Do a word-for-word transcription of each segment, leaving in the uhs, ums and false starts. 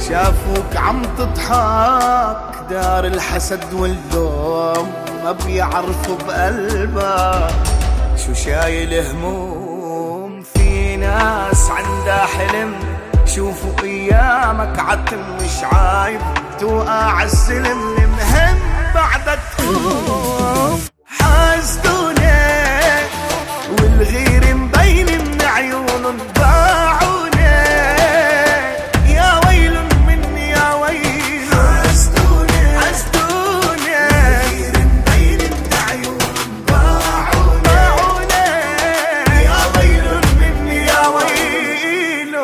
شافوك عم تضحك دار الحسد واللوم ما بيعرفوا بقلبك شو شايل هموم. في ناس عندها حلم شوفوا ايامك عتم مش عايب توقع عالسلم المهم بعدك تقوم. حاسدوني والغير مبين من عيونهم باعوني يا ويل مني يا ويل. حاسدوني حاسدوني والغير مبين من عيونهم باعوني يا ويل مني يا ويل.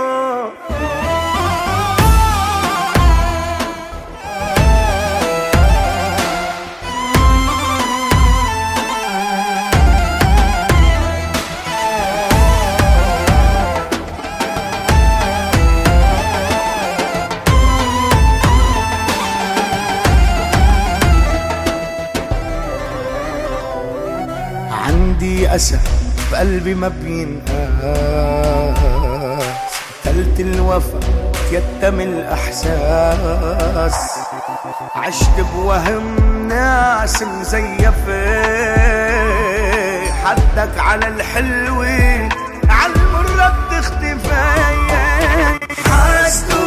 عندي أسى بقلبي ما بينقاس قتلت الوفا يتم الأحساس عشت بوهم ناس مزيفة حدك على الحلوة عالمرة بتختفي. حاسدوني